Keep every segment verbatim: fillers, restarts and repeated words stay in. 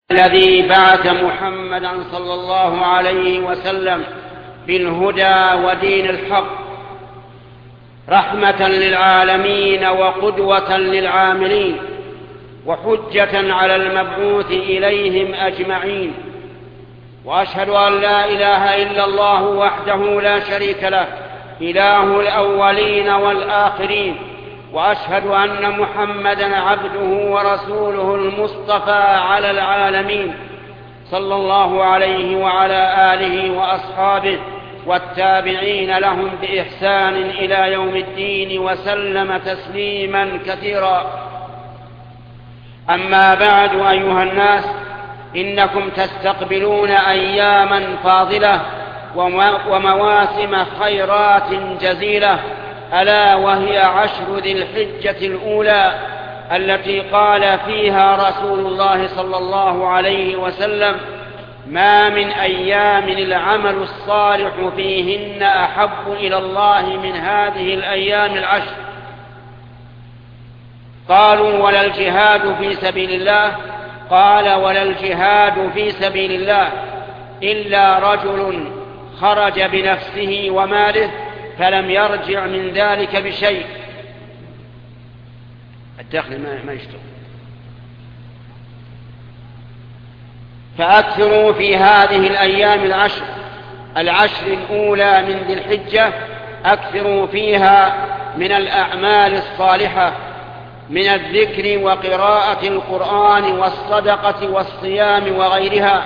الذي بعث محمدا صلى الله عليه وسلم بالهدى ودين الحق رحمة للعالمين وقدوة للعاملين وحجة على المبعوث إليهم أجمعين. وأشهد أن لا إله إلا الله وحده لا شريك له إله الأولين والآخرين، وأشهد أن محمدا عبده ورسوله المصطفى على العالمين صلى الله عليه وعلى آله وأصحابه والتابعين لهم بإحسان إلى يوم الدين وسلم تسليما كثيرا. أما بعد، أيها الناس، إنكم تستقبلون أياما فاضلة ومواسم خيرات جزيلة، ألا وهي عشر ذي الحجة الأولى التي قال فيها رسول الله صلى الله عليه وسلم: ما من أيام العمل الصالح فيهن أحب إلى الله من هذه الأيام العشر. قالوا: ولا الجهاد في سبيل الله؟ قال: ولا الجهاد في سبيل الله إلا رجل خرج بنفسه وماله فلم يرجع من ذلك بشيء. الدخل ما يشتغل. فأكثروا في هذه الأيام العشر العشر الأولى من ذي الحجة، أكثروا فيها من الأعمال الصالحة، من الذكر وقراءة القرآن والصدقة والصيام وغيرها.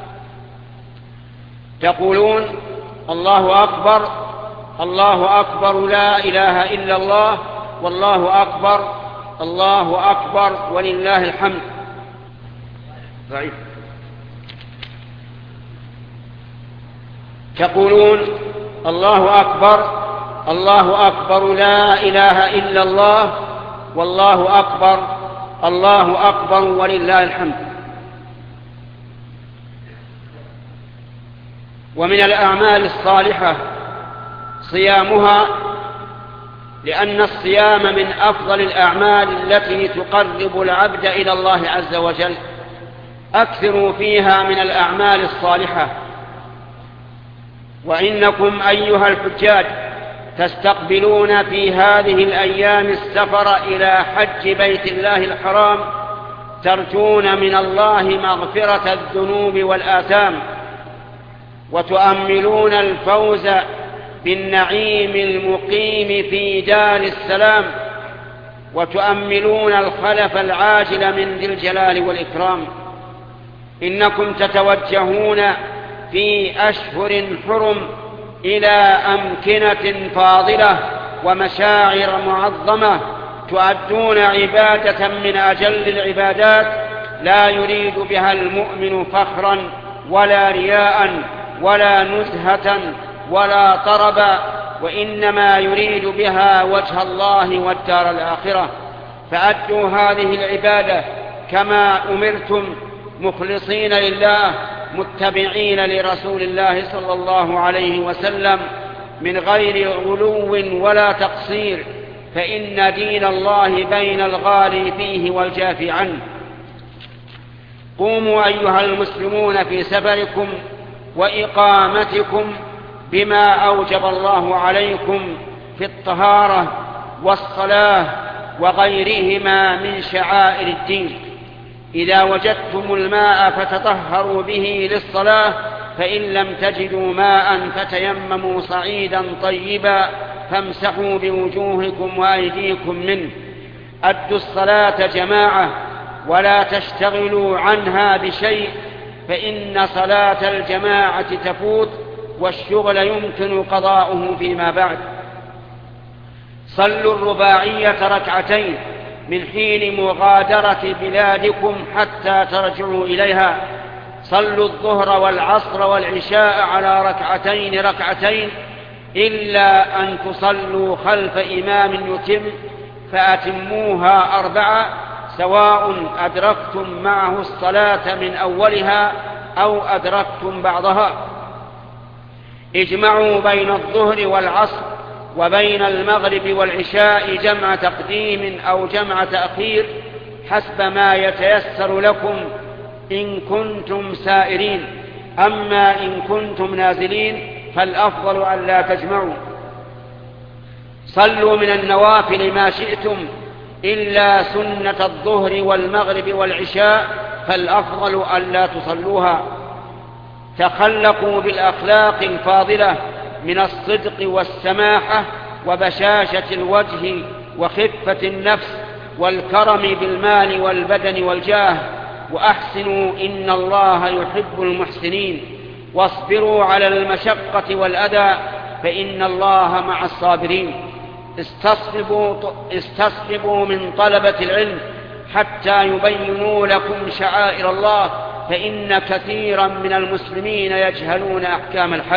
تقولون: الله أكبر، الله أكبر، لا إله إلا الله، والله أكبر، الله أكبر، ولله الحمد. ضعيف. تقولون: الله أكبر، الله أكبر، لا إله إلا الله، والله أكبر، الله أكبر، ولله الحمد. ومن الأعمال الصالحة صيامها، لأن الصيام من أفضل الأعمال التي تقرب العبد إلى الله عز وجل. أكثروا فيها من الأعمال الصالحة. وإنكم أيها الحجاج تستقبلون في هذه الأيام السفر إلى حج بيت الله الحرام، ترجون من الله مغفرة الذنوب والآثام، وتؤملون الفوز بالنعيم المقيم في دار السلام، وتؤملون الخلف العاجل من ذي الجلال والإكرام. إنكم تتوجهون في أشهر حرم إلى أمكنة فاضلة ومشاعر معظمة، تؤدون عبادة من أجل العبادات، لا يريد بها المؤمن فخرا ولا رياء ولا نزهة ولا طربا، وإنما يريد بها وجه الله والدار الآخرة. فأدوا هذه العبادة كما أمرتم، مخلصين لله، متبعين لرسول الله صلى الله عليه وسلم، من غير غلو ولا تقصير، فإن دين الله بين الغالي فيه والجافي عنه. قوموا أيها المسلمون في سفركم وإقامتكم بما أوجب الله عليكم في الطهارة والصلاة وغيرهما من شعائر الدين. إذا وجدتم الماء فتطهروا به للصلاة، فإن لم تجدوا ماء فتيمموا صعيدا طيبا فامسحوا بوجوهكم وأيديكم منه. أدوا الصلاة جماعة ولا تشتغلوا عنها بشيء، فإن صلاة الجماعة تفوت والشغل يمكن قضاؤه فيما بعد. صلوا الرباعية ركعتين من حين مغادرة بلادكم حتى ترجعوا إليها. صلوا الظهر والعصر والعشاء على ركعتين ركعتين، إلا أن تصلوا خلف إمام يتم فأتموها أربعة، سواء أدركتم معه الصلاة من أولها أو أدركتم بعضها. اجمعوا بين الظهر والعصر وبين المغرب والعشاء جمع تقديم أو جمع تأخير حسب ما يتيسر لكم، إن كنتم سائرين، أما إن كنتم نازلين فالأفضل أن لا تجمعوا. صلوا من النوافل ما شئتم إلا سنة الظهر والمغرب والعشاء فالأفضل أن لا تصلوها. تخلقوا بالأخلاق الفاضلة من الصدق والسماحة وبشاشة الوجه وخفة النفس والكرم بالمال والبدن والجاه، وأحسنوا إن الله يحب المحسنين، واصبروا على المشقة والأذى فإن الله مع الصابرين. استصحبوا, استصحبوا من طلبة العلم حتى يبينوا لكم شعائر الله، فإن كثيرا من المسلمين يجهلون أحكام الحج.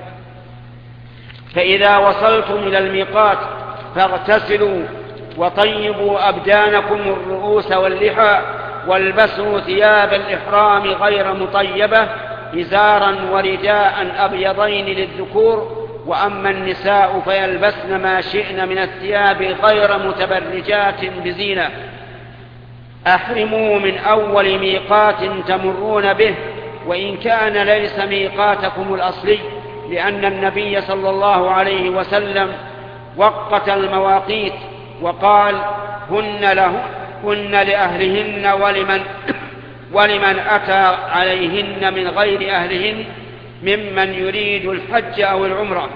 فإذا وصلتم إلى الميقات فاغتسلوا وطيبوا أبدانكم الرؤوس واللحى، والبسوا ثياب الإحرام غير مطيبة، إزارا ورداء أبيضين للذكور، وأما النساء فيلبسن ما شئن من الثياب غير متبرجات بزينة. أحرموا من أول ميقات تمرون به وإن كان ليس ميقاتكم الأصلي، لأن النبي صلى الله عليه وسلم وقت المواقيت وقال: هن له هن لأهلهن ولمن, ولمن أتى عليهن من غير أهلهن ممن يريد الحج أو العمرة.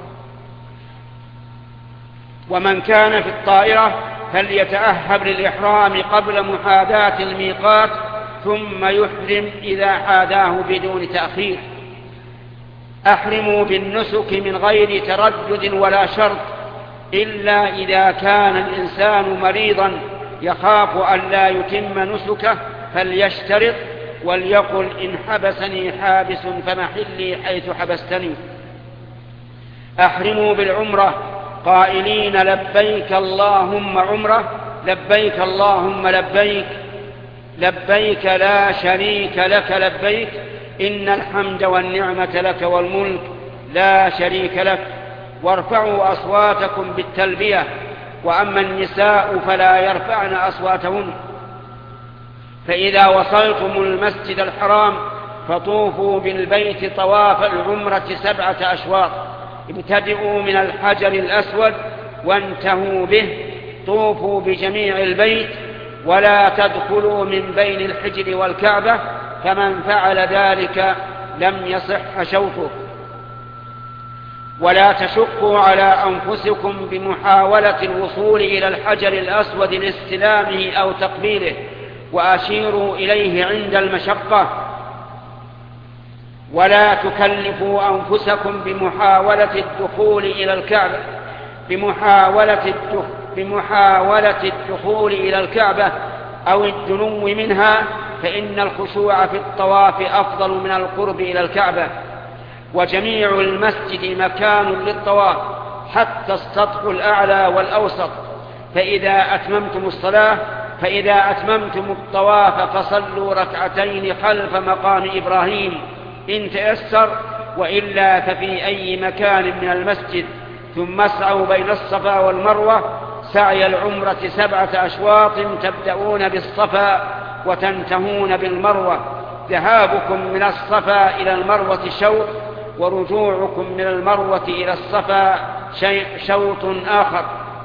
ومن كان في الطائرة فليتأهب للإحرام قبل محاذاة الميقات ثم يحرم إذا حاذاه بدون تأخير. أحرموا بالنسك من غير تردد ولا شرط، إلا إذا كان الإنسان مريضا يخاف أن لا يتم نسكه فليشترط وليقل: إن حبسني حابس فمحلي حيث حبستني. أحرموا بالعمرة قائلين: لبيك اللهم عمرة، لبيك اللهم لبيك، لبيك لا شريك لك لبيك، إن الحمد والنعمة لك والملك لا شريك لك. وارفعوا أصواتكم بالتلبية، وأما النساء فلا يرفعن أصواتهن. فإذا وصلتم المسجد الحرام فطوفوا بالبيت طواف العمرة سبعة أشواط، ابتدئوا من الحجر الأسود وانتهوا به، طوفوا بجميع البيت ولا تدخلوا من بين الحجر والكعبة، فمن فعل ذلك لم يصح شوطه. ولا تشقوا على أنفسكم بمحاولة الوصول إلى الحجر الأسود لاستلامه أو تقبيله، وأشيروا إليه عند المشقة. ولا تكلفوا أنفسكم بمحاولة الدخول إلى الكعبة بمحاولة بمحاولة الدخول إلى الكعبة أو الدنو منها، فإن الخشوع في الطواف أفضل من القرب إلى الكعبة. وجميع المسجد مكان للطواف حتى السطح الأعلى والأوسط. فإذا أتممتم الصلاة فإذا أتممتم الطواف فصلوا ركعتين خلف مقام إبراهيم إن تيسر، وإلا ففي أي مكان من المسجد، ثم اسعوا بين الصفا والمروة سعي العمرة سبعة أشواط، تبدأون بالصفا وتنتهون بالمروة. ذهابكم من الصفا إلى المروة شوط، ورجوعكم من المروة إلى الصفا شوط آخر.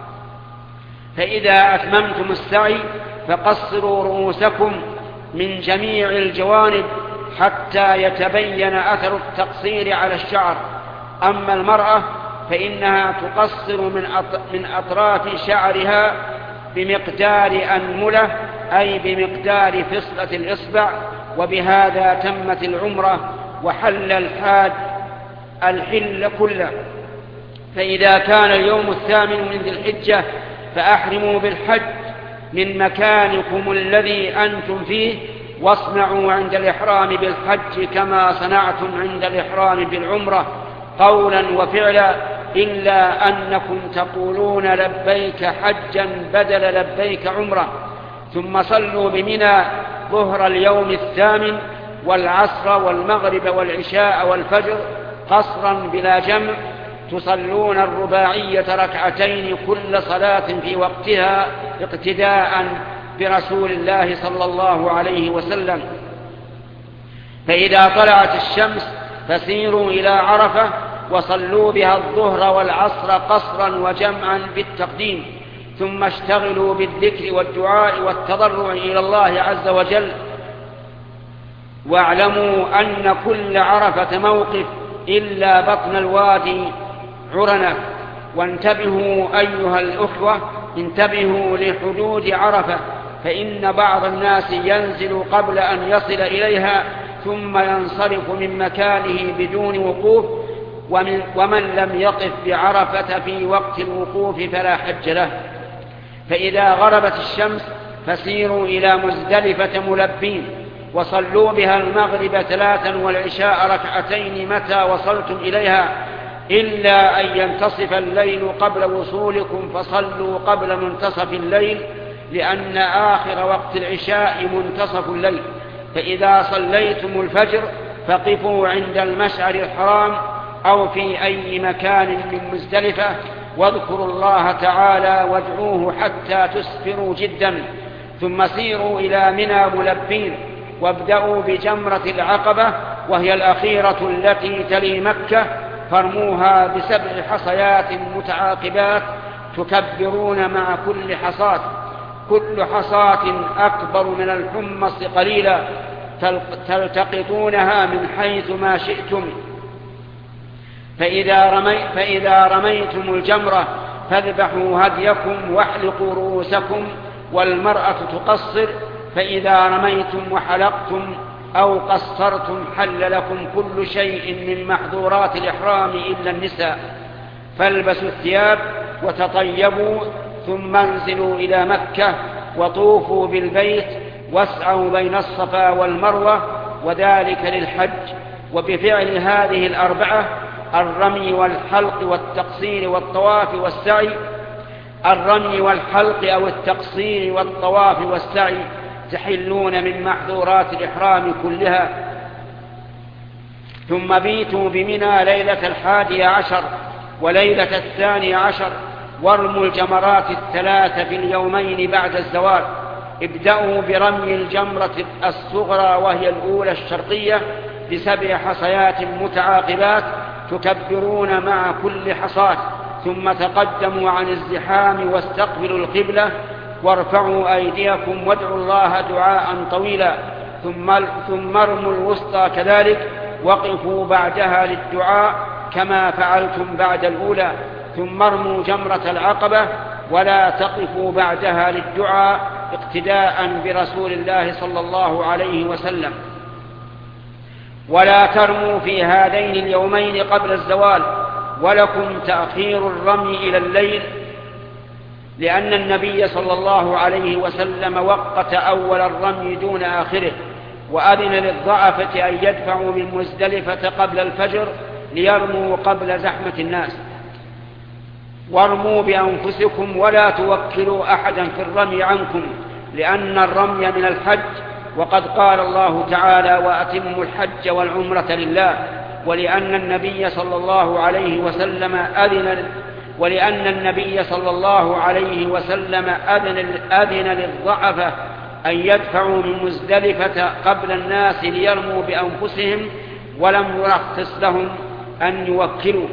فإذا أتممتم السعي فقصروا رؤوسكم من جميع الجوانب حتى يتبين أثر التقصير على الشعر. أما المرأة فإنها تقصر من أطراف شعرها بمقدار أنملة، أي بمقدار فصلة الإصبع، وبهذا تمت العمرة وحل الحاج الحل كله. فإذا كان اليوم الثامن من ذي الحجة فأحرموا بالحج من مكانكم الذي أنتم فيه، واصنعوا عند الإحرام بالحج كما صنعتم عند الإحرام بالعمرة قولا وفعلا، إلا أنكم تقولون لبيك حجا بدل لبيك عمرة. ثم صلوا بمنى ظهر اليوم الثامن والعصر والمغرب والعشاء والفجر قصرا بلا جمع، تصلون الرباعية ركعتين كل صلاة في وقتها اقتداء برسول الله صلى الله عليه وسلم. فإذا طلعت الشمس فسيروا إلى عرفة وصلوا بها الظهر والعصر قصرا وجمعا بالتقديم، ثم اشتغلوا بالذكر والدعاء والتضرع إلى الله عز وجل. واعلموا أن كل عرفة موقف إلا بطن الوادي عرنة. وانتبهوا أيها الأخوة، انتبهوا لحدود عرفة، فإن بعض الناس ينزل قبل أن يصل إليها ثم ينصرف من مكانه بدون وقوف، ومن, ومن لم يقف بعرفة في وقت الوقوف فلا حج له. فإذا غربت الشمس فسيروا إلى مزدلفة ملبين، وصلوا بها المغرب ثلاثا والعشاء ركعتين متى وصلتم إليها، إلا أن ينتصف الليل قبل وصولكم فصلوا قبل منتصف الليل، لأن آخر وقت العشاء منتصف الليل. فإذا صليتم الفجر فقفوا عند المشعر الحرام أو في أي مكان من مزدلفة، واذكروا الله تعالى وادعوه حتى تسفروا جدا، ثم سيروا إلى منى ملبين، وابدأوا بجمرة العقبة وهي الأخيرة التي تلي مكة، فارموها بسبع حصيات متعاقبات تكبرون مع كل حصاة، كل حصاة أكبر من الحمص قليلا، تلتقطونها من حيث ما شئتم. فإذا, رمي فإذا رميتم الجمرة فاذبحوا هديكم واحلقوا رؤوسكم، والمرأة تقصر. فإذا رميتم وحلقتم أو قصرتم حل لكم كل شيء من محظورات الإحرام إلا النساء. فالبسوا الثياب وتطيبوا، ثم انزلوا إلى مكة وطوفوا بالبيت واسعوا بين الصفا والمروة، وذلك للحج. وبفعل هذه الأربعة، الرمي والحلق والتقصير والطواف والسعي، الرمي والحلق أو التقصير والطواف والسعي تحلون من محظورات الإحرام كلها. ثم بيتوا بمنى ليلة الحادي عشر وليلة الثاني عشر، وارموا الجمرات الثلاث في اليومين بعد الزوال. ابدأوا برمي الجمرة الصغرى وهي الأولى الشرقية بسبع حصيات متعاقبات تكبرون مع كل حصاة، ثم تقدموا عن الزحام واستقبلوا القبلة، وارفعوا أيديكم وادعوا الله دعاء طويلا، ثم ثم ارموا الوسطى كذلك، وقفوا بعدها للدعاء كما فعلتم بعد الأولى، ثم ارموا جمرة العقبة ولا تقفوا بعدها للدعاء اقتداء برسول الله صلى الله عليه وسلم. ولا ترموا في هذين اليومين قبل الزوال، ولكم تأخير الرمي إلى الليل، لأن النبي صلى الله عليه وسلم وقت أول الرمي دون آخره، وأذن للضعفة أن يدفعوا من مزدلفة قبل الفجر ليرموا قبل زحمة الناس. وارموا بأنفسكم ولا توكلوا أحدا في الرمي عنكم، لأن الرمي من الحج، وقد قال الله تعالى: وأتموا الحج والعمرة لله. ولأن النبي صلى الله عليه وسلم أذن ولأن النبي صلى الله عليه وسلم أذن, أذن للضعفة أن يدفعوا من مزدلفة قبل الناس ليرموا بأنفسهم، ولم يرخص لهم أن يوكلوا.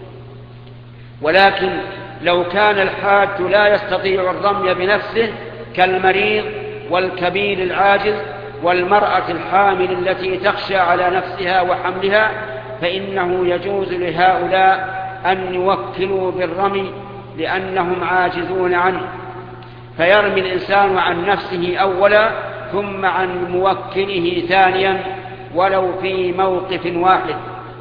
ولكن لو كان الحاج لا يستطيع الرمي بنفسه كالمريض والكبير العاجز والمرأة الحامل التي تخشى على نفسها وحملها، فإنه يجوز لهؤلاء أن يوكلوا بالرمي لأنهم عاجزون عنه، فيرمي الإنسان عن نفسه أولا ثم عن موكله ثانيا ولو في موقف واحد.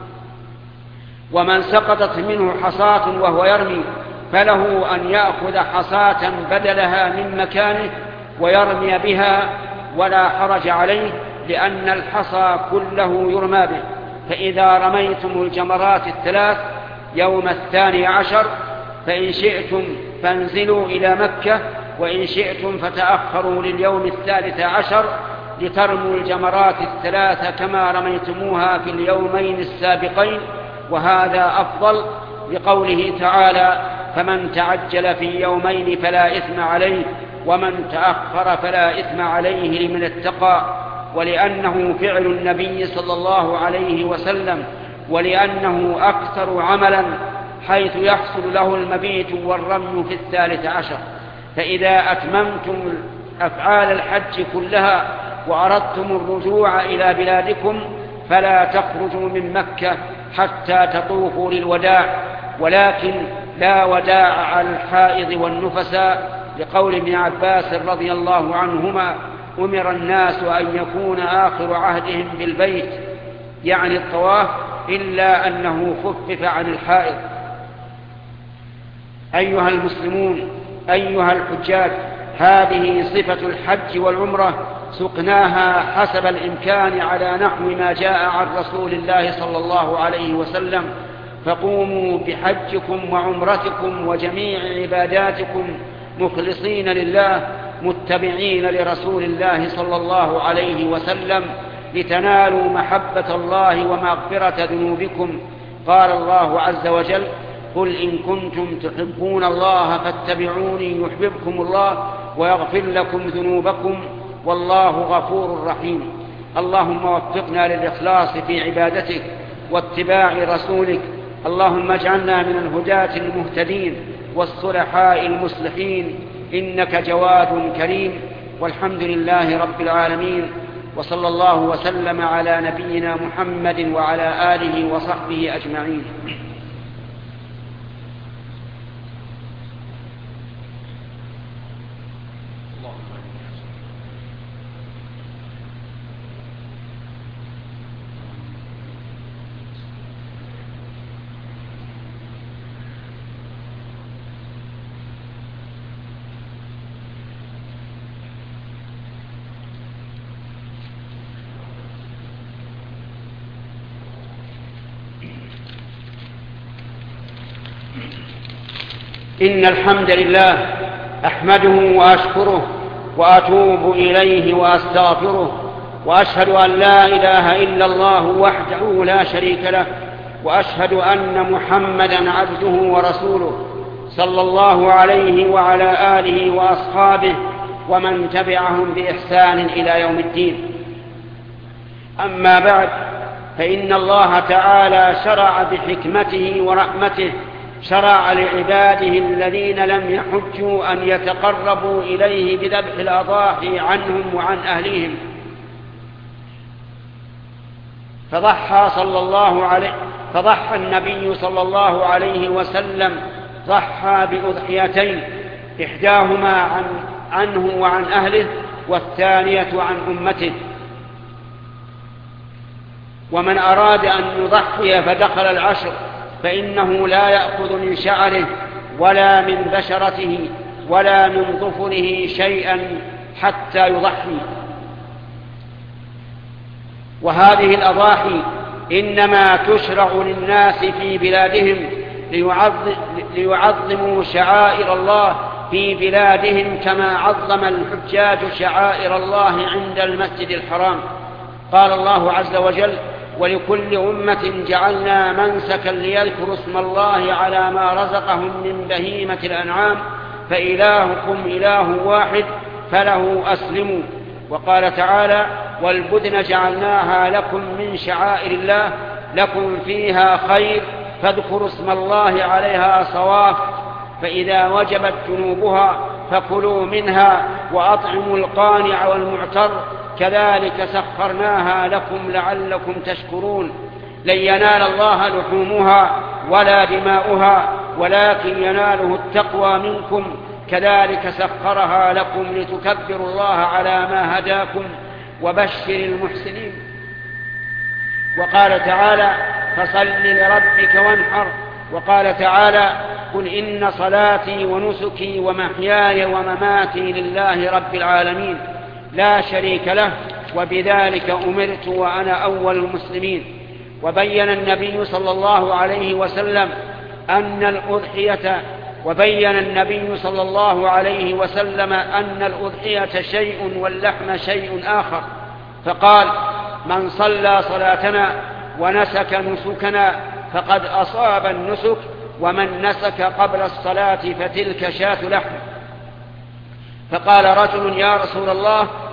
ومن سقطت منه حصاة وهو يرمي فله أن يأخذ حصاة بدلها من مكانه ويرمي بها ولا حرج عليه، لأن الحصى كله يرمى به. فإذا رميتم الجمرات الثلاث يوم الثاني عشر فإن شئتم فانزلوا إلى مكة، وإن شئتم فتأخروا لليوم الثالث عشر لترموا الجمرات الثلاث كما رميتموها في اليومين السابقين، وهذا أفضل، لقوله تعالى: فمن تعجل في يومين فلا إثم عليه ومن تأخر فلا إثم عليه لمن اتقى. ولأنه فعل النبي صلى الله عليه وسلم، ولأنه أكثر عملا، حيث يحصل له المبيت والرمي في الثالث عشر. فإذا أتممتم أفعال الحج كلها وأردتم الرجوع إلى بلادكم فلا تخرجوا من مكة حتى تطوفوا للوداع، ولكن لا وداع على الحائض والنفساء، لقول ابن عباس رضي الله عنهما: أمر الناس أن يكون آخر عهدهم بالبيت، يعني الطواف، إلا أنه خفف عن الحائض. أيها المسلمون، أيها الحجاج، هذه صفة الحج والعمرة سقناها حسب الإمكان على نحو ما جاء عن رسول الله صلى الله عليه وسلم، فقوموا بحجكم وعمرتكم وجميع عباداتكم مخلصين لله متبعين لرسول الله صلى الله عليه وسلم، لتنالوا محبة الله ومغفرة ذنوبكم. قال الله عز وجل: قل إن كنتم تحبون الله فاتبعوني يحببكم الله ويغفر لكم ذنوبكم والله غفور رحيم. اللهم وفقنا للإخلاص في عبادتك واتباع رسولك. اللهم اجعلنا من الهداة المهتدين والصلحاء المصلحين، إنك جواد كريم. والحمد لله رب العالمين، وصلى الله وسلم على نبينا محمد وعلى آله وصحبه أجمعين. إن الحمد لله أحمده وأشكره وأتوب إليه وأستغفره، وأشهد أن لا إله إلا الله وحده لا شريك له، وأشهد أن محمدًا عبده ورسوله صلى الله عليه وعلى آله وأصحابه ومن تبعهم بإحسان إلى يوم الدين. أما بعد، فإن الله تعالى شرع بحكمته ورحمته، شرع لعباده الذين لم يحجوا أن يتقربوا إليه بذبح الأضاحي عنهم وعن أهليهم، فضحى صلى الله عليه فضحى النبي صلى الله عليه وسلم ضحى بأضحيتين، إحداهما عن عنه وعن أهله، والثانية عن أمته. ومن أراد أن يضحي فدخل العشر فإنه لا يأخذ من شعره ولا من بشرته ولا من ظفره شيئا حتى يضحي. وهذه الأضاحي إنما تشرع للناس في بلادهم ليعظموا شعائر الله في بلادهم، كما عظم الحجاج شعائر الله عند المسجد الحرام. قال الله عز وجل: ولكل أمة جعلنا منسكا ليذكروا اسم الله على ما رزقهم من بهيمة الأنعام فإلهكم إله واحد فله أسلموا. وقال تعالى: والبدن جعلناها لكم من شعائر الله لكم فيها خير فاذكروا اسم الله عليها صواف، فإذا وجبت جنوبها فكلوا منها وأطعموا القانع والمعتر، كذلك سخرناها لكم لعلكم تشكرون. لن ينال الله لحومها ولا دماؤها ولكن يناله التقوى منكم، كذلك سخرها لكم لتكبروا الله على ما هداكم وبشر المحسنين. وقال تعالى: فصل لربك وانحر. وقال تعالى: قل إن صلاتي ونسكي ومحياي ومماتي لله رب العالمين لا شريك له وبذلك أمرت وأنا أول المسلمين. وبين النبي صلى الله عليه وسلم أن الأضحية وبين النبي صلى الله عليه وسلم أن الأضحية شيء واللحم شيء آخر، فقال: من صلى صلاتنا ونسك نسكنا فقد أصاب النسك، ومن نسك قبل الصلاة فتلك شاة لحم. فقال رجل: يا رسول الله،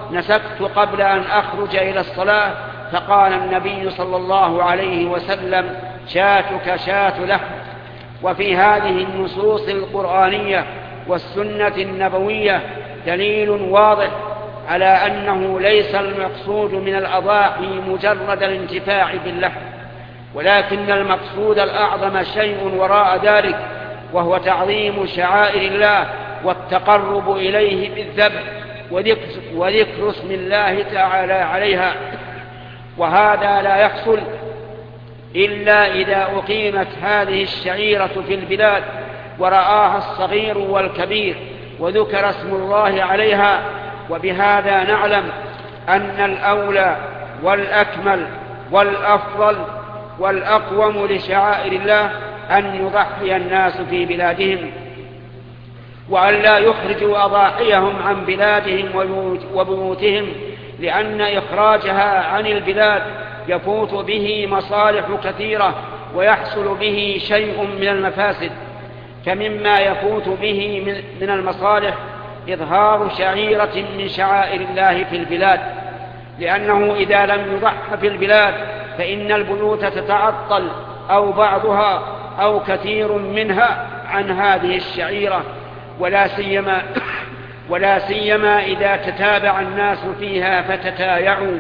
نسكت قبل أن أخرج إلى الصلاة، فقال النبي صلى الله عليه وسلم: شاتك شات لحم. وفي هذه النصوص القرآنية والسنة النبوية دليل واضح على أنه ليس المقصود من الأضاحي مجرد الانتفاع باللحم، ولكن المقصود الأعظم شيء وراء ذلك، وهو تعظيم شعائر الله والتقرب إليه بالذبح وذكر اسم الله تعالى عليها. وهذا لا يحصل إلا إذا أقيمت هذه الشعيرة في البلاد ورآها الصغير والكبير وذكر اسم الله عليها. وبهذا نعلم أن الأولى والأكمل والأفضل والأقوم لشعائر الله أن يضحي الناس في بلادهم، وأن لا يخرجوا أضاحيهم عن بلادهم وبيوتهم، لأن إخراجها عن البلاد يفوت به مصالح كثيرة ويحصل به شيء من المفاسد. فمما يفوت به من المصالح إظهار شعيرة من شعائر الله في البلاد، لأنه إذا لم يضح في البلاد فإن البيوت تتعطل أو بعضها أو كثير منها عن هذه الشعيرة، ولا سيما ولا سيما إذا تتابع الناس فيها فتتايعوا.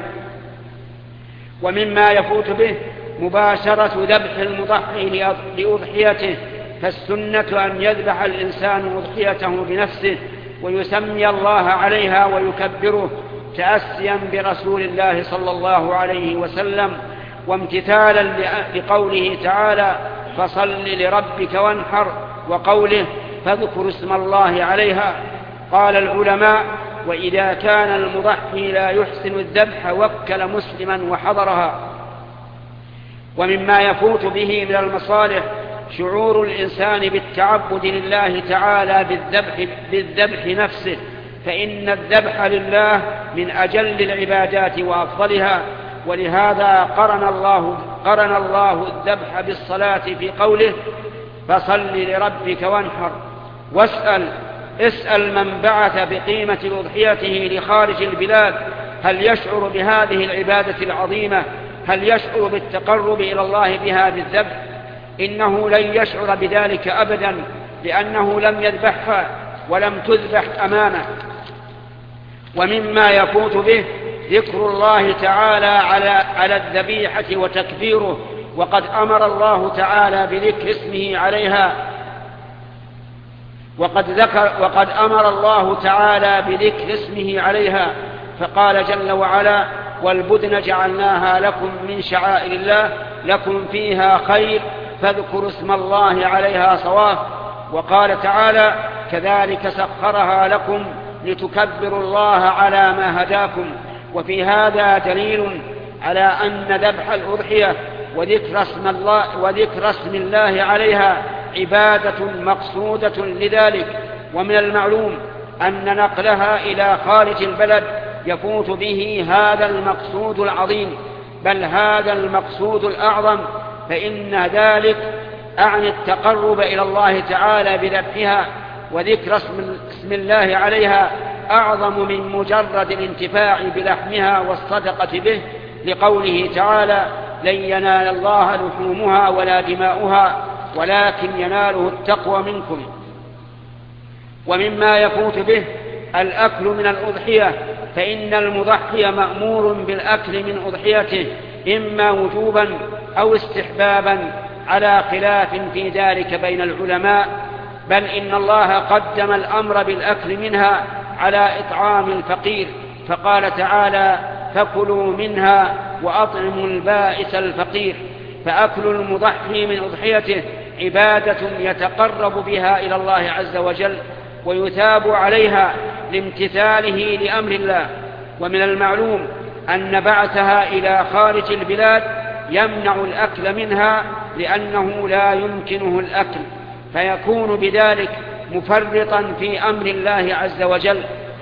ومما يفوت به مباشرة ذبح المضحي لأضحيته، فالسنة أن يذبح الإنسان أضحيته بنفسه ويسمي الله عليها ويكبره تأسيا برسول الله صلى الله عليه وسلم، وامتثالا لقوله تعالى: فصل لربك وانحر، وقوله: فاذكر اسم الله عليها. قال العلماء: وإذا كان المضحي لا يحسن الذبح وكل مسلما وحضرها. ومما يفوت به من المصالح شعور الإنسان بالتعبد لله تعالى بالذبح, بالذبح نفسه، فإن الذبح لله من أجل العبادات وأفضلها. ولهذا قرن الله, قرن الله الذبح بالصلاة في قوله: فصل لربك وانحر. واسأل اسأل من بعث بقيمة أضحيته لخارج البلاد هل يشعر بهذه العبادة العظيمة؟ هل يشعر بالتقرب إلى الله بها بالذبح؟ إنه لن يشعر بذلك أبدا، لأنه لم يذبحها ولم تذبح أمامه. ومما يفوت به ذكر الله تعالى على, على الذبيحة وتكبيره، وقد أمر الله تعالى بذكر اسمه عليها وقد, ذكر وقد أمر الله تعالى بذكر اسمه عليها فقال جل وعلا: والبدن جعلناها لكم من شعائر الله لكم فيها خير فاذكروا اسم الله عليها صواف. وقال تعالى: كذلك سخرها لكم لتكبروا الله على ما هداكم. وفي هذا دليل على أن ذبح الأضحية وذكر اسم الله, وذكر اسم الله عليها عبادة مقصودة لذلك. ومن المعلوم أن نقلها إلى خارج البلد يفوت به هذا المقصود العظيم، بل هذا المقصود الأعظم، فإن ذلك أعني التقرب إلى الله تعالى بذبحها وذكر اسم الله عليها أعظم من مجرد الانتفاع بلحمها والصدقة به، لقوله تعالى: لن ينال الله لحومها ولا دماؤها ولكن يناله التقوى منكم. ومما يفوت به الأكل من الأضحية، فإن المضحي مأمور بالأكل من أضحيته إما وجوبا أو استحبابا، على خلاف في ذلك بين العلماء، بل إن الله قدم الأمر بالأكل منها على إطعام الفقير، فقال تعالى: فكلوا منها وأطعموا البائس الفقير. فأكل المضحي من أضحيته عبادة يتقرب بها إلى الله عز وجل ويثاب عليها لامتثاله لأمر الله. ومن المعلوم أن بعثها إلى خارج البلاد يمنع الأكل منها، لأنه لا يمكنه الأكل، فيكون بذلك مفرطا في أمر الله عز وجل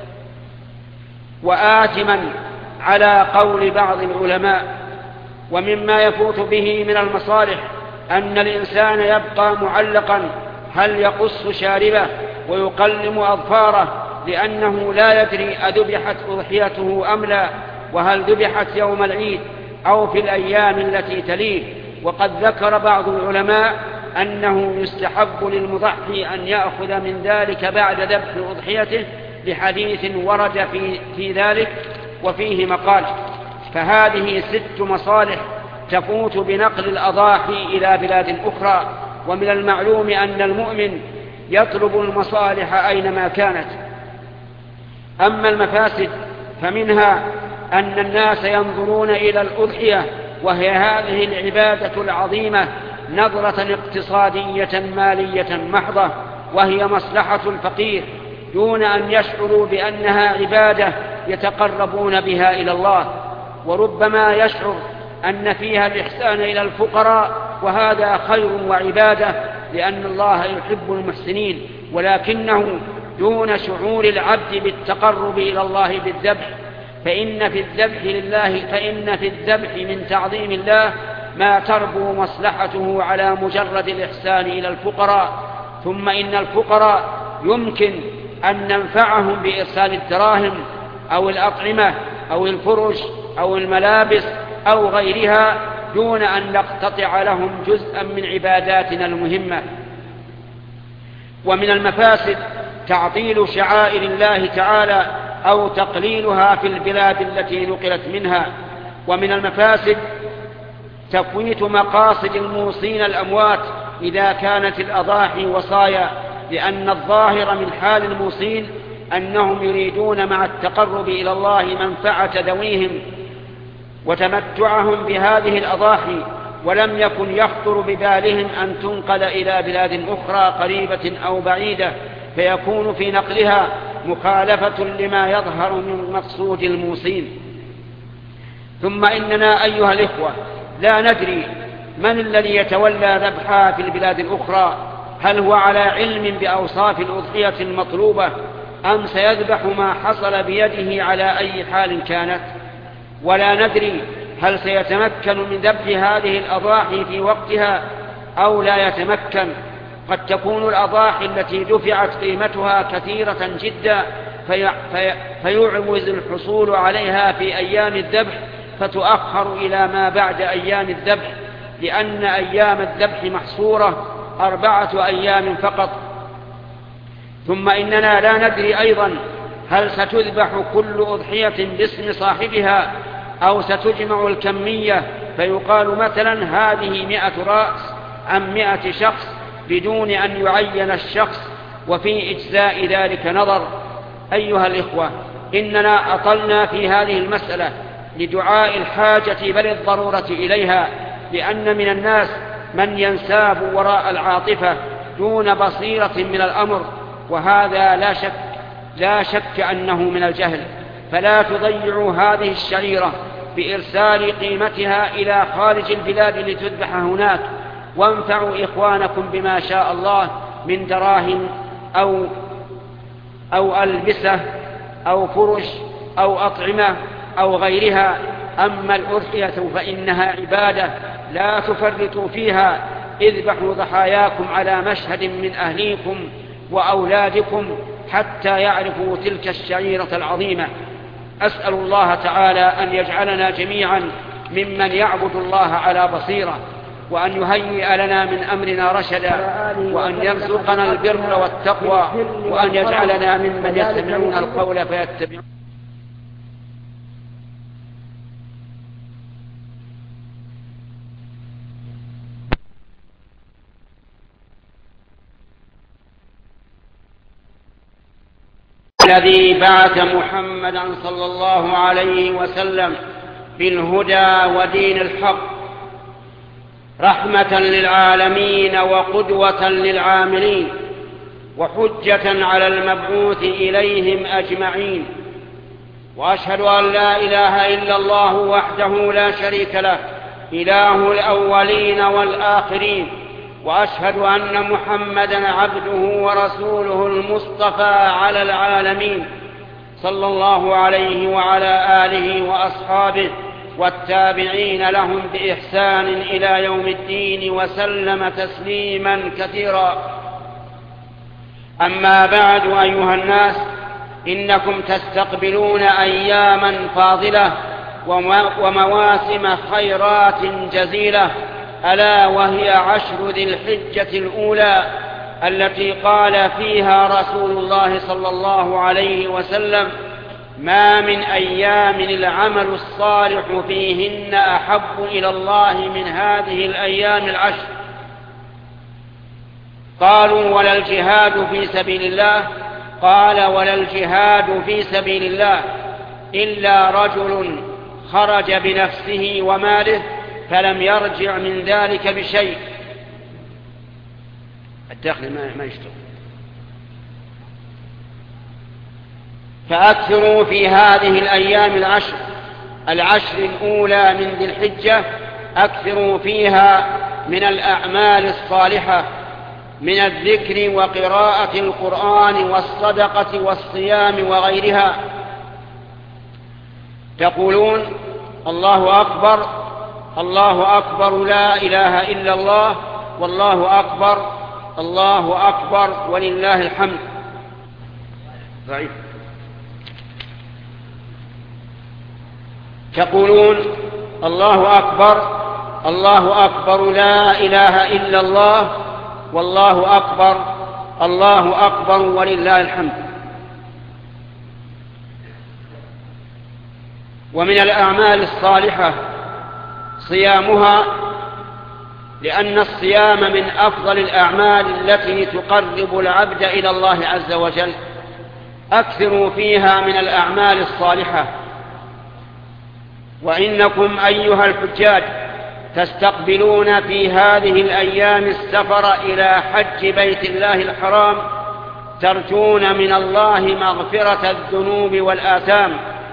وآثما على قول بعض العلماء. ومما يفوت به من المصالح أن الإنسان يبقى معلقا، هل يقص شاربه ويقلم أظفاره لأنه لا يدري أذبحت أضحيته أم لا، وهل ذبحت يوم العيد أو في الأيام التي تليه. وقد ذكر بعض العلماء أنه يستحب للمضحي أن يأخذ من ذلك بعد ذبح أضحيته لحديث ورد في, في ذلك وفيه مقال. فهذه ست مصالح تفوت بنقل الأضاحي إلى بلاد أخرى، ومن المعلوم أن المؤمن يطلب المصالح أينما كانت. أما المفاسد فمنها أن الناس ينظرون إلى الأضحية وهي هذه العبادة العظيمة نظرة اقتصادية مالية محضة، وهي مصلحة الفقير، دون أن يشعروا بأنها عبادة يتقربون بها إلى الله. وربما يشعر أن فيها الإحسان إلى الفقراء، وهذا خير وعبادة لأن الله يحب المحسنين، ولكنه دون شعور العبد بالتقرب إلى الله بالذبح. فإن في الذبح لله فإن في الذبح من تعظيم الله ما تربو مصلحته على مجرد الإحسان إلى الفقراء. ثم إن الفقراء يمكن أن ننفعهم بإرسال الدراهم أو الأطعمة أو الفرش أو الملابس أو غيرها دون أن نقتطع لهم جزءا من عباداتنا المهمة. ومن المفاسد تعطيل شعائر الله تعالى أو تقليلها في البلاد التي نقلت منها. ومن المفاسد تفويت مقاصد الموصين الأموات إذا كانت الأضاحي وصايا، لأن الظاهر من حال الموصين أنهم يريدون مع التقرب إلى الله منفعة ذويهم وتمتعهم بهذه الأضاحي، ولم يكن يخطر ببالهم أن تنقل إلى بلاد أخرى قريبة أو بعيدة، فيكون في نقلها مخالفة لما يظهر من مقصود الموصين. ثم إننا أيها الإخوة لا ندري من الذي يتولى ذبحها في البلاد الأخرى، هل هو على علم بأوصاف الأضحية المطلوبة أم سيذبح ما حصل بيده على أي حال كانت؟ ولا ندري هل سيتمكن من ذبح هذه الأضاحي في وقتها أو لا يتمكن. قد تكون الأضاحي التي دفعت قيمتها كثيرة جدا في في فيعوز الحصول عليها في أيام الذبح، فتؤخر إلى ما بعد أيام الذبح، لأن أيام الذبح محصورة أربعة أيام فقط. ثم إننا لا ندري أيضا هل ستذبح كل أضحية باسم صاحبها أو ستجمع الكمية فيقال مثلا هذه مئة رأس أم مئة شخص بدون أن يعين الشخص، وفي إجزاء ذلك نظر. أيها الإخوة إننا أطلنا في هذه المسألة لدعاء الحاجة بل الضرورة إليها، لأن من الناس من ينساب وراء العاطفة دون بصيرة من الأمر، وهذا لا شك لا شك أنه من الجهل. فلا تضيعوا هذه الشعيرة بإرسال قيمتها إلى خارج البلاد لتذبح هناك، وانفعوا إخوانكم بما شاء الله من دراهم أو, أو ألبسة أو فرش أو أطعمة أو غيرها. أما الأضحية فإنها عبادة لا تفرطوا فيها، اذبحوا ضحاياكم على مشهد من أهليكم وأولادكم حتى يعرفوا تلك الشعيرة العظيمة. أسأل الله تعالى أن يجعلنا جميعا ممن يعبد الله على بصيرة، وأن يهيئ لنا من أمرنا رشدا، وأن يرزقنا البر والتقوى، وأن يجعلنا ممن يستمعون القول فيتبعون. الذي بعث محمدا صلى الله عليه وسلم بالهدى ودين الحق رحمة للعالمين وقدوة للعاملين وحجة على المبعوث إليهم أجمعين. وأشهد أن لا إله إلا الله وحده لا شريك له إله الأولين والآخرين، وأشهد أن محمدا عبده ورسوله المصطفى على العالمين، صلى الله عليه وعلى آله وأصحابه والتابعين لهم بإحسان إلى يوم الدين وسلم تسليما كثيرا. أما بعد أيها الناس، إنكم تستقبلون أياما فاضلة ومواسم خيرات جزيلة، ألا وهي عشر ذي الحجة الأولى التي قال فيها رسول الله صلى الله عليه وسلم: ما من أيام العمل الصالح فيهن أحب إلى الله من هذه الأيام العشر. قالوا: ولا الجهاد في سبيل الله؟ قال: ولا الجهاد في سبيل الله إلا رجل خرج بنفسه وماله فلم يرجع من ذلك بشيء. الداخل ما يشتغل. فأكثروا في هذه الأيام العشر العشر الأولى من ذي الحجة، أكثروا فيها من الأعمال الصالحة، من الذكر وقراءة القرآن والصدقة والصيام وغيرها. تقولون: الله أكبر، الله أكبر، لا إله إلا الله، والله أكبر، الله أكبر، ولله الحمد. ضعيف. تقولون: الله أكبر، الله أكبر، لا إله إلا الله، والله أكبر، الله أكبر، ولله الحمد. ومن الأعمال الصالحة صيامها، لأن الصيام من أفضل الأعمال التي تقرب العبد إلى الله عز وجل. أكثروا فيها من الأعمال الصالحة. وإنكم أيها الحجاج تستقبلون في هذه الأيام السفر إلى حج بيت الله الحرام، ترجون من الله مغفرة الذنوب والآثام،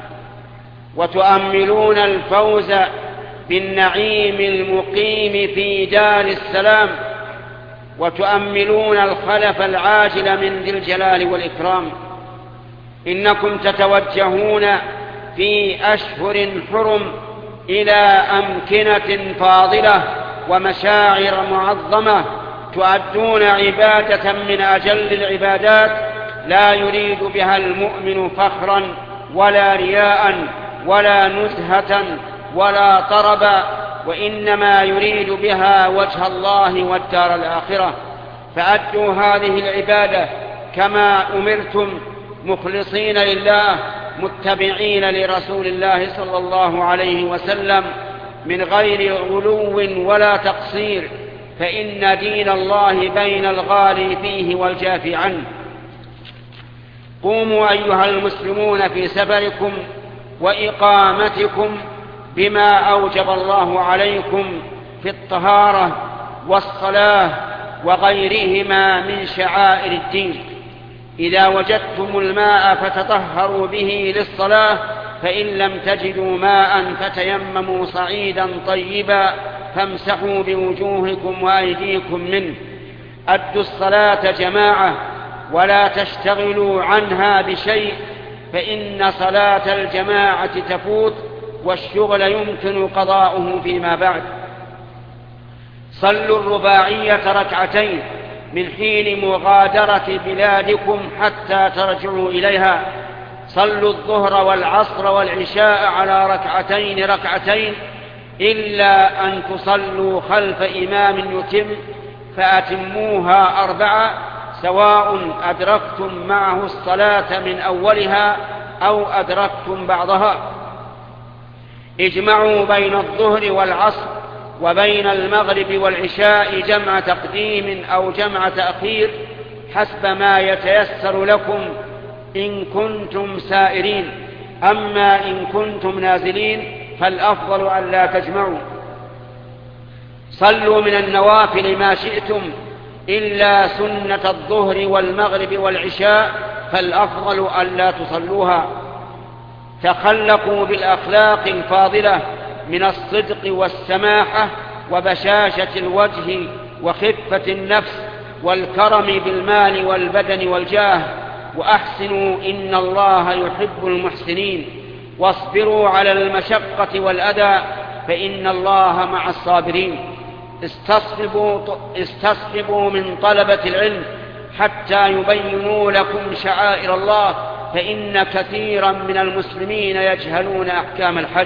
وتؤملون الفوز بالنعيم المقيم في دار السلام، وتؤملون الخلف العاجل من ذي الجلال والإكرام. إنكم تتوجهون في أشهر حرم إلى أمكنة فاضلة ومشاعر معظمة، تؤدون عبادة من أجل العبادات لا يريد بها المؤمن فخرا ولا رياء ولا نزهة ولا طربا، وإنما يريد بها وجه الله والدار الآخرة. فأدوا هذه العبادة كما أمرتم، مخلصين لله، متبعين لرسول الله صلى الله عليه وسلم، من غير غلو ولا تقصير، فإن دين الله بين الغالي فيه والجافي عنه. قوموا أيها المسلمون في سفركم وإقامتكم بما أوجب الله عليكم في الطهارة والصلاة وغيرهما من شعائر الدين. إذا وجدتم الماء فتطهروا به للصلاة، فإن لم تجدوا ماء فتيمموا صعيدا طيبا فامسحوا بوجوهكم وأيديكم منه. أدوا الصلاة جماعة ولا تشتغلوا عنها بشيء، فإن صلاة الجماعة تفوت والشغل يمكن قضاؤه فيما بعد. صلوا الرباعية ركعتين من حين مغادرة بلادكم حتى ترجعوا إليها. صلوا الظهر والعصر والعشاء على ركعتين ركعتين، إلا أن تصلوا خلف إمام يتم فأتموها أربعة، سواء أدركتم معه الصلاة من أولها أو أدركتم بعضها. اجمعوا بين الظهر والعصر وبين المغرب والعشاء جمع تقديم أو جمع تأخير حسب ما يتيسر لكم إن كنتم سائرين. أما إن كنتم نازلين فالأفضل أن لا تجمعوا. صلوا من النوافل ما شئتم إلا سنة الظهر والمغرب والعشاء، فالأفضل أن لا تصلوها. تخلقوا بالأخلاق الفاضلة من الصدق والسماحة وبشاشة الوجه وخفة النفس والكرم بالمال والبدن والجاه، وأحسنوا إن الله يحب المحسنين. واصبروا على المشقة والأذى فإن الله مع الصابرين. استصحبوا, استصحبوا من طلبة العلم حتى يبينوا لكم شعائر الله فإن كثيرا من المسلمين يجهلون أحكام الحج.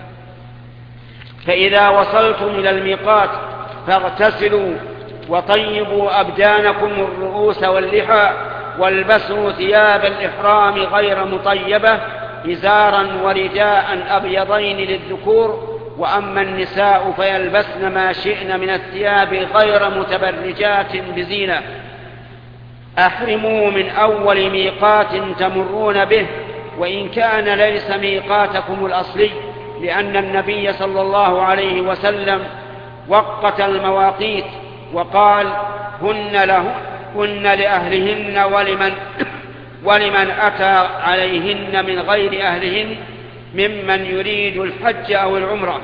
فإذا وصلتم إلى الميقات فاغتسلوا وطيبوا أبدانكم الرؤوس واللحى، والبسوا ثياب الإحرام غير مطيبة، إزارا ورداء أبيضين للذكور، وأما النساء فيلبسن ما شئن من الثياب غير متبرجات بزينة. أحرموا من أول ميقات تمرون به، وإن كان ليس ميقاتكم الأصلي، لأن النبي صلى الله عليه وسلم وقت المواقيت وقال: هن له هن لأهلهن ولمن, ولمن أتى عليهن من غير أهلهن ممن يريد الحج أو العمرة.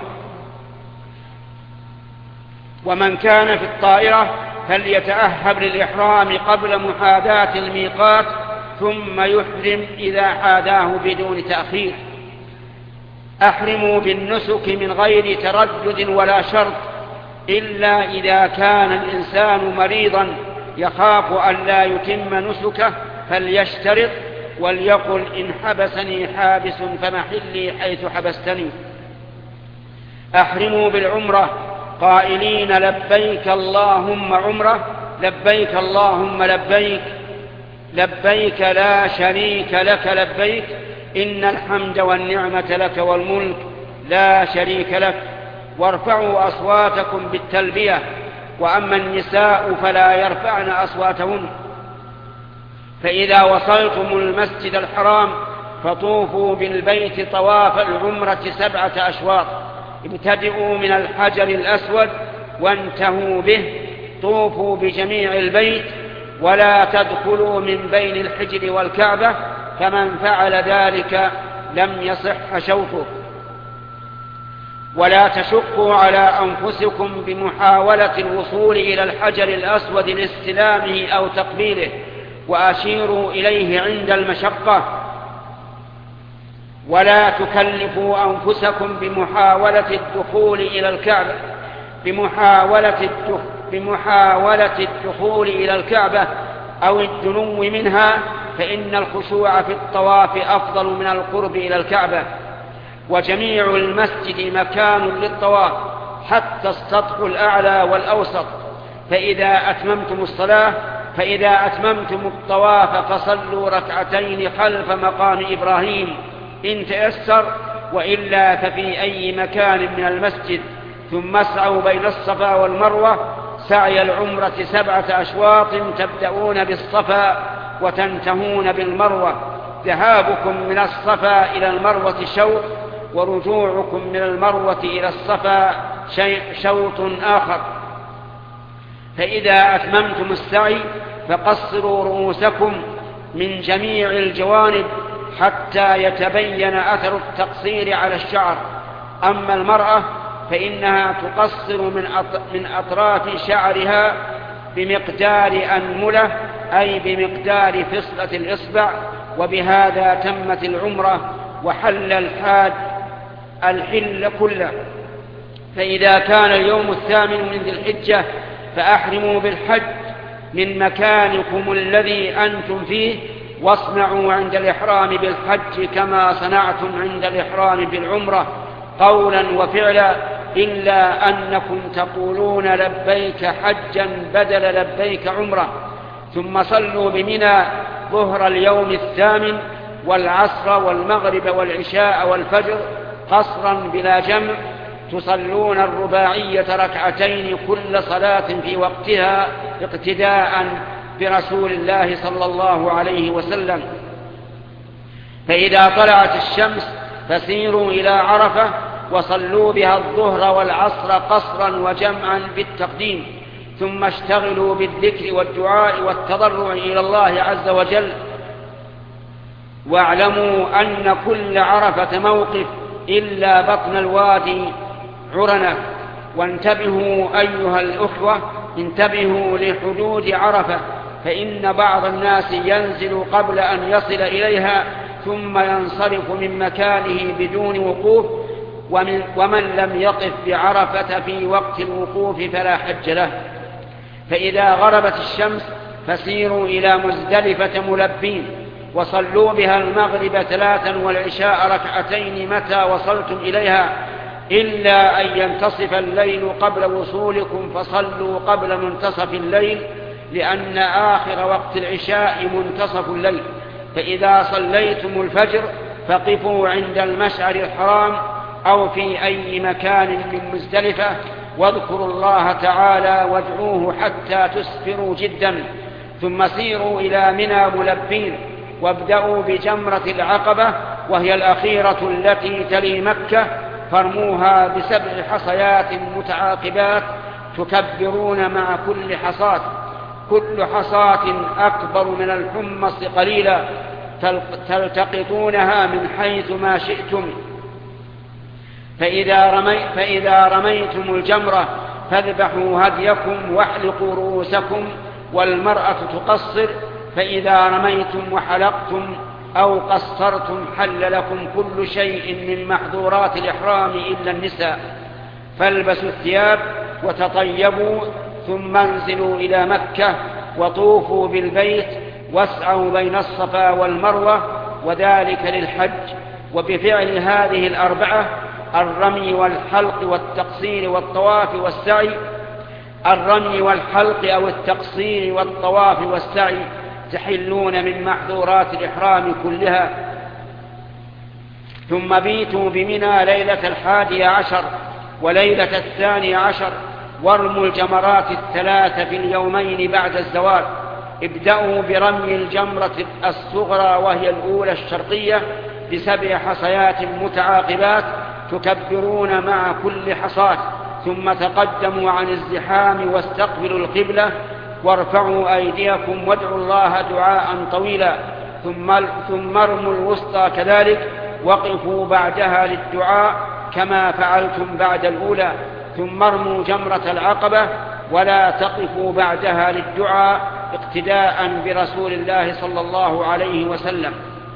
ومن كان في الطائرة فليتأهب للإحرام قبل محاذاة الميقات، ثم يحرم إذا حاذاه بدون تأخير. أحرموا بالنسك من غير تردد ولا شرط، إلا إذا كان الإنسان مريضا يخاف أن لا يتم نسكه فليشترط، وليقل: إن حبسني حابس فمحلي حيث حبستني. أحرموا بالعمرة قائلين: لبيك اللهم عمرة، لبيك اللهم لبيك، لبيك لا شريك لك لبيك، إن الحمد والنعمة لك والملك لا شريك لك. وارفعوا أصواتكم بالتلبية، وأما النساء فلا يرفعن أصواتهن. فإذا وصلتم المسجد الحرام فطوفوا بالبيت طواف العمرة سبعة أشواط، ابتدئوا من الحجر الأسود وانتهوا به، طوفوا بجميع البيت، ولا تدخلوا من بين الحجر والكعبة، فمن فعل ذلك لم يصح شوطه. ولا تشقوا على أنفسكم بمحاولة الوصول إلى الحجر الأسود لاستلامه أو تقبيله، وأشيروا إليه عند المشقة. ولا تكلفوا أنفسكم بمحاولة الدخول إلى الكعبة بمحاولة بمحاولة الدخول إلى الكعبة أو الدنو منها، فإن الخشوع في الطواف أفضل من القرب إلى الكعبة. وجميع المسجد مكان للطواف حتى السطح الأعلى والأوسط. فإذا أتممتم الصلاة فإذا أتممتم الطواف فصلوا ركعتين خلف مقام إبراهيم إن تيسر، وإلا ففي أي مكان من المسجد. ثم اسعوا بين الصفا والمروة سعي العمرة سبعة أشواط، تبدأون بالصفا وتنتهون بالمروة. ذهابكم من الصفا إلى المروة شوط، ورجوعكم من المروة إلى الصفا شوط آخر. فإذا أتممتم السعي فقصروا رؤوسكم من جميع الجوانب حتى يتبين أثر التقصير على الشعر. أما المرأة فإنها تقصر من أطراف شعرها بمقدار أنملة، أي بمقدار فصلة الإصبع، وبهذا تمت العمرة وحل الحاج الحل كله. فإذا كان اليوم الثامن من ذي الحجة فأحرموا بالحج من مكانكم الذي أنتم فيه، واصنعوا عند الإحرام بالحج كما صنعتم عند الإحرام بالعمرة قولا وفعلا، إلا أنكم تقولون لبيك حجا بدل لبيك عمرة. ثم صلوا بمنى ظهر اليوم الثامن والعصر والمغرب والعشاء والفجر قصرا بلا جمع، تصلون الرباعية ركعتين كل صلاة في وقتها اقتداء برسول الله صلى الله عليه وسلم. فإذا طلعت الشمس فسيروا إلى عرفة وصلوا بها الظهر والعصر قصرا وجمعا بالتقديم، ثم اشتغلوا بالذكر والدعاء والتضرع إلى الله عز وجل. واعلموا أن كل عرفة موقف إلا بطن الوادي عرنة. وانتبهوا أيها الأخوة، انتبهوا لحدود عرفة، فإن بعض الناس ينزل قبل أن يصل إليها ثم ينصرف من مكانه بدون وقوف، ومن, ومن لم يقف بعرفة في وقت الوقوف فلا حج له. فإذا غربت الشمس فسيروا إلى مزدلفة ملبين، وصلوا بها المغرب ثلاثا والعشاء ركعتين متى وصلتم إليها، إلا أن ينتصف الليل قبل وصولكم فصلوا قبل منتصف الليل، لأن آخر وقت العشاء منتصف الليل. فإذا صليتم الفجر فقفوا عند المشعر الحرام أو في أي مكان من مزدلفة، واذكروا الله تعالى وادعوه حتى تسفروا جدا، ثم سيروا إلى منى ملبين، وابدأوا بجمرة العقبة وهي الأخيرة التي تلي مكة، فارموها بسبع حصيات متعاقبات تكبرون مع كل حصاة، كل حصاة أكبر من الحمص قليلا، تلتقطونها من حيث ما شئتم. فإذا, رمي فإذا رميتم الجمرة فاذبحوا هديكم واحلقوا رؤوسكم، والمرأة تقصر. فإذا رميتم وحلقتم أو قصرتم حل لكم كل شيء من محظورات الإحرام إلا النساء. فالبسوا الثياب وتطيبوا، ثم انزلوا إلى مكة وطوفوا بالبيت واسعوا بين الصفا والمروة، وذلك للحج. وبفعل هذه الأربعة، الرمي والحلق والتقصير والطواف والسعي، الرمي والحلق أو التقصير والطواف والسعي تحلون من محظورات الإحرام كلها. ثم بيتوا بمنى ليلة الحادي عشر وليلة الثاني عشر، وارموا الجمرات الثلاث في اليومين بعد الزوال. ابدأوا برمي الجمرة الصغرى وهي الأولى الشرقية بسبع حصيات متعاقبات تكبرون مع كل حصاة، ثم تقدموا عن الزحام واستقبلوا القبلة، وارفعوا أيديكم وادعوا الله دعاء طويلا، ثم ثم ارموا الوسطى كذلك، وقفوا بعدها للدعاء كما فعلتم بعد الأولى، ثم ارموا جمرة العقبة ولا تقفوا بعدها للدعاء اقتداء برسول الله صلى الله عليه وسلم.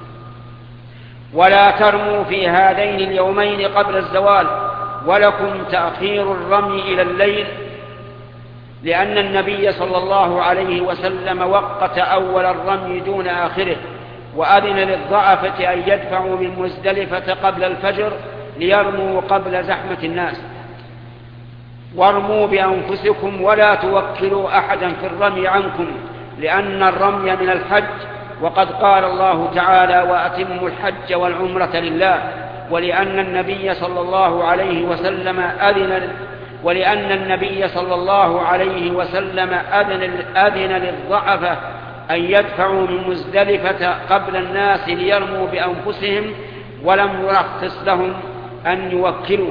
ولا ترموا في هذين اليومين قبل الزوال، ولكم تأخير الرمي إلى الليل، لأن النبي صلى الله عليه وسلم وقت أول الرمي دون آخره، وأذن للضعفة أن يدفعوا من مزدلفة قبل الفجر ليرموا قبل زحمة الناس. وارموا بأنفسكم ولا توكلوا أحدا في الرمي عنكم، لأن الرمي من الحج، وقد قال الله تعالى: وأتموا الحج والعمرة لله. ولأن النبي صلى الله عليه وسلم أذن ولأن النبي صلى الله عليه وسلم أذن, أذن للضعفة أن يدفعوا من مزدلفة قبل الناس ليرموا بأنفسهم، ولم يرخص لهم أن يوكلوا.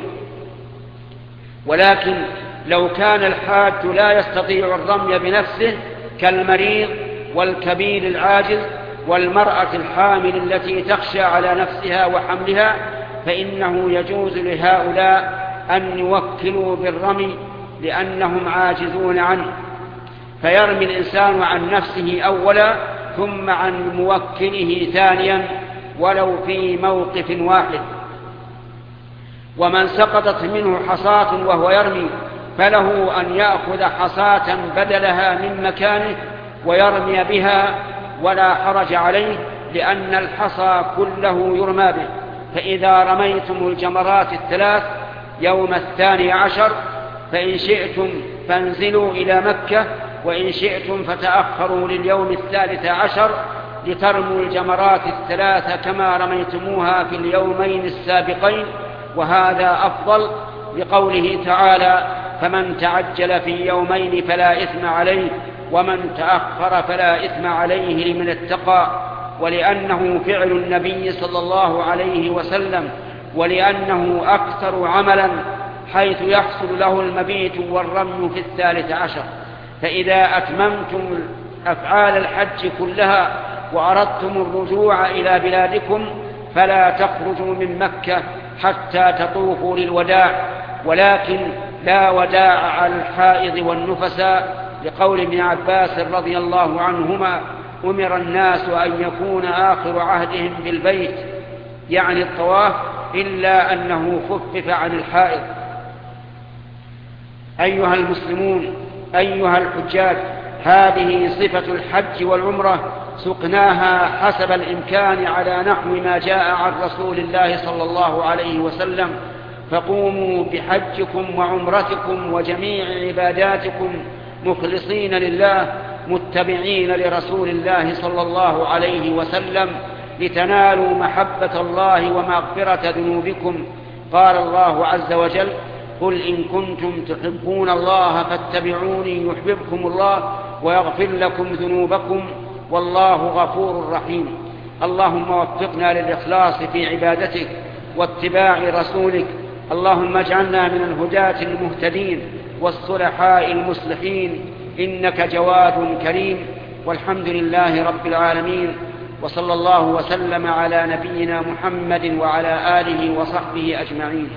ولكن لو كان الحاج لا يستطيع الرمي بنفسه كالمريض والكبير العاجز والمرأة الحامل التي تخشى على نفسها وحملها، فإنه يجوز لهؤلاء أن يوكلوا بالرمي لأنهم عاجزون عنه، فيرمي الإنسان عن نفسه أولا ثم عن موكله ثانيا ولو في موقف واحد. ومن سقطت منه حصاة وهو يرمي فله أن يأخذ حصاة بدلها من مكانه ويرمي بها ولا حرج عليه، لأن الحصى كله يرمى به. فإذا رميتم الجمرات الثلاث يوم الثاني عشر فإن شئتم فانزلوا إلى مكة، وإن شئتم فتأخروا لليوم الثالث عشر لترموا الجمرات الثلاث كما رميتموها في اليومين السابقين، وهذا أفضل، لقوله تعالى: فمن تعجل في يومين فلا إثم عليه ومن تأخر فلا إثم عليه لمن اتقى. ولأنه فعل النبي صلى الله عليه وسلم، ولأنه أكثر عملا حيث يحصل له المبيت والرمي في الثالث عشر. فإذا أتممتم أفعال الحج كلها وأردتم الرجوع إلى بلادكم فلا تخرجوا من مكة حتى تطوفوا للوداع، ولكن لا وداع على الحائض والنفساء، لقول ابن عباس رضي الله عنهما: أمر الناس أن يكون آخر عهدهم بالبيت، يعني الطواف، إلا أنه خفف عن الحائض. أيها المسلمون، أيها الحجاج، هذه صفة الحج والعمرة سقناها حسب الإمكان على نحو ما جاء عن رسول الله صلى الله عليه وسلم. فقوموا بحجكم وعمرتكم وجميع عباداتكم مخلصين لله متبعين لرسول الله صلى الله عليه وسلم لتنالوا محبة الله ومغفرة ذنوبكم. قال الله عز وجل: قل إن كنتم تحبون الله فاتبعوني يحببكم الله ويغفر لكم ذنوبكم والله غفور رحيم. اللهم وفقنا للإخلاص في عبادتك واتباع رسولك. اللهم اجعلنا من الهداة المهتدين والصلحاء المصلحين، إنك جواد كريم. والحمد لله رب العالمين، وصلى الله وسلم على نبينا محمد وعلى آله وصحبه أجمعين.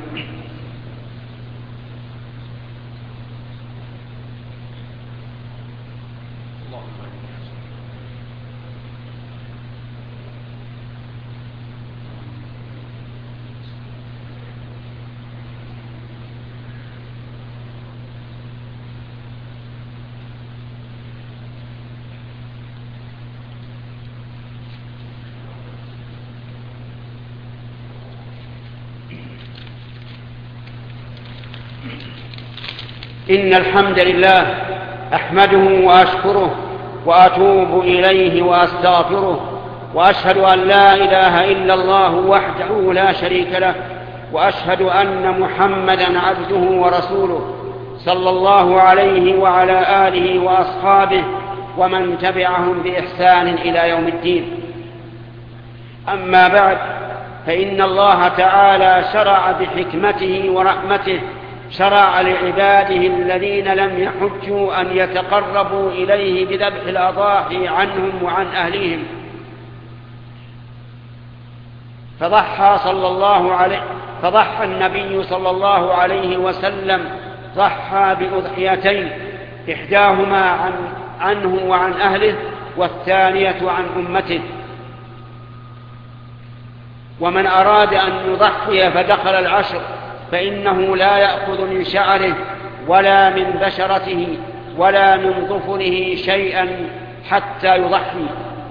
إن الحمد لله أحمده وأشكره وأتوب إليه وأستغفره، وأشهد أن لا إله إلا الله وحده لا شريك له، وأشهد أن محمدًا عبده ورسوله صلى الله عليه وعلى آله وأصحابه ومن تبعهم بإحسان إلى يوم الدين. أما بعد، فإن الله تعالى شرع بحكمته ورحمته شرع لعباده الذين لم يحجوا أن يتقربوا إليه بذبح الأضاحي عنهم وعن أهليهم، فضحى صلى الله عليه فضحى النبي صلى الله عليه وسلم ضحى بأضحيتين، إحداهما عن عنه وعن أهله، والثانية عن أمته. ومن أراد أن يضحي فدخل العشر فإنه لا يأخذ من شعره ولا من بشرته ولا من ظفره شيئا حتى يضحي.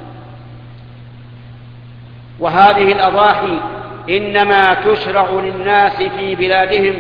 وهذه الأضاحي إنما تشرع للناس في بلادهم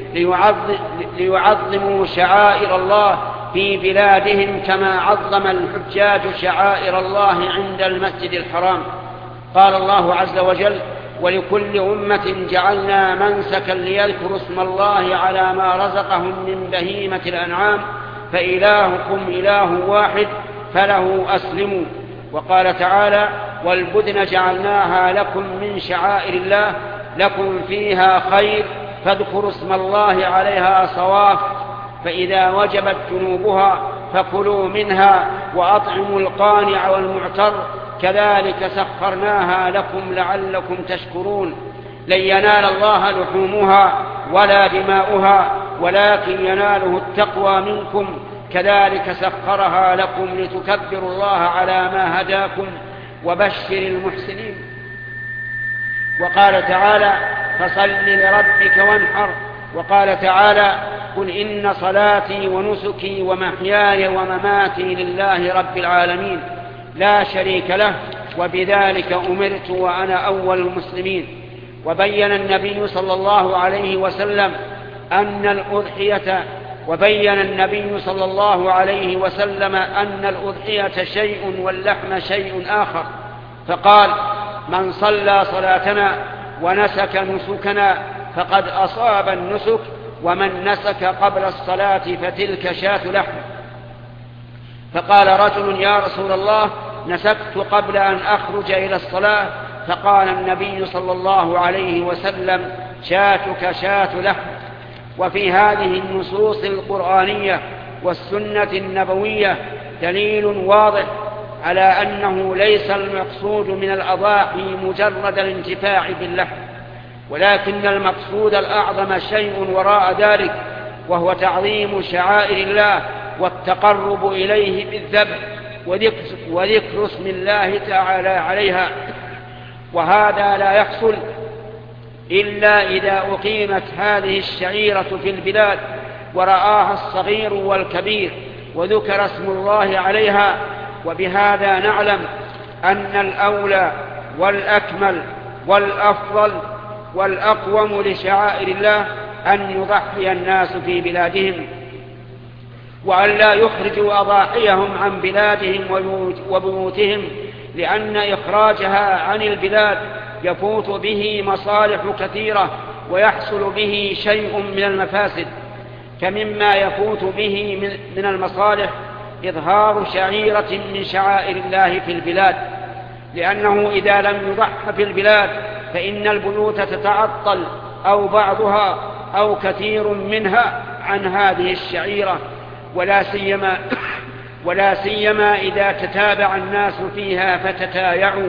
ليعظموا شعائر الله في بلادهم كما عظم الحجاج شعائر الله عند المسجد الحرام. قال الله عز وجل: ولكل أمة جعلنا منسكا ليذكروا اسم الله على ما رزقهم من بهيمة الأنعام فإلهكم إله واحد فله أسلموا. وقال تعالى: والبدن جعلناها لكم من شعائر الله لكم فيها خير فاذكروا اسم الله عليها صواف، فإذا وجبت جنوبها فكلوا منها وأطعموا القانع والمعتر كذلك سخرناها لكم لعلكم تشكرون. لن ينال الله لحومها ولا دماؤها ولكن يناله التقوى منكم كذلك سخرها لكم لتكبروا الله على ما هداكم وبشر المحسنين. وقال تعالى: فصل لربك وانحر. وقال تعالى: قل إن صلاتي ونسكي ومحياي ومماتي لله رب العالمين لا شريك له وبذلك أمرت وأنا أول المسلمين. وبين النبي صلى الله عليه وسلم أن الأضحية وبين النبي صلى الله عليه وسلم أن الأضحية شيء واللحم شيء آخر، فقال: من صلى صلاتنا ونسك نسكنا فقد أصاب النسك، ومن نسك قبل الصلاة فتلك شاة لحم. فقال رجل: يا رسول الله، نسكت قبل أن أخرج إلى الصلاة. فقال النبي صلى الله عليه وسلم: شاتك شاة لحم. وفي هذه النصوص القرآنية والسنة النبوية دليل واضح على أنه ليس المقصود من الأضاحي مجرد الانتفاع باللحم، ولكن المقصود الأعظم شيء وراء ذلك، وهو تعظيم شعائر الله والتقرب إليه بالذبح وذكر اسم الله تعالى عليها. وهذا لا يحصل إلا إذا أقيمت هذه الشعيرة في البلاد ورآها الصغير والكبير وذكر اسم الله عليها. وبهذا نعلم أن الأولى والأكمل والأفضل والأقوم لشعائر الله أن يضحي الناس في بلادهم، وأن لا يخرجوا أضاحيهم عن بلادهم وبيوتهم، لأن إخراجها عن البلاد يفوت به مصالح كثيرة ويحصل به شيء من المفاسد. فمما يفوت به من المصالح إظهار شعيرة من شعائر الله في البلاد، لأنه إذا لم يضح في البلاد فإن البيوت تتعطل أو بعضها أو كثير منها عن هذه الشعيرة، ولا سيما ولا سيما إذا تتابع الناس فيها فتتايعوا.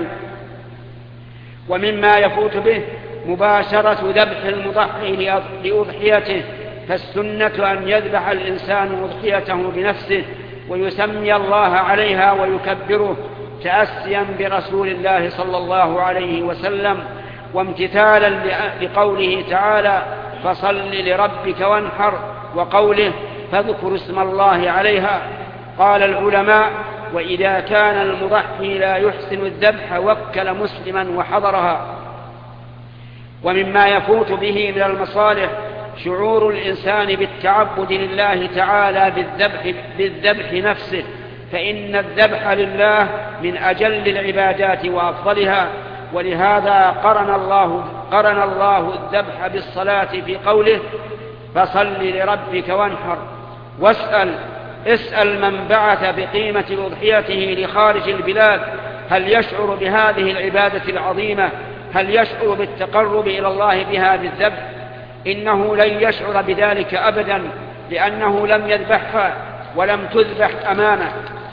ومما يفوت به مباشرة ذبح المضحي لأضحيته، فالسنة أن يذبح الإنسان أضحيته بنفسه ويسمي الله عليها ويكبره تأسيا برسول الله صلى الله عليه وسلم، وامتثالا لقوله تعالى: فصل لربك وانحر، وقوله: فاذكر اسم الله عليها. قال العلماء: وإذا كان المضحي لا يحسن الذبح وكل مسلما وحضرها. ومما يفوت به من المصالح شعور الإنسان بالتعبد لله تعالى بالذبح, بالذبح نفسه، فإن الذبح لله من أجل العبادات وأفضلها، ولهذا قرن الله, قرن الله الذبح بالصلاة في قوله: فصل لربك وانحر. واسأل اسأل من بعث بقيمة أضحيته لخارج البلاد هل يشعر بهذه العبادة العظيمة؟ هل يشعر بالتقرب إلى الله بها بالذبح؟ إنه لن يشعر بذلك أبدا، لأنه لم يذبحها ولم تذبح أمامه.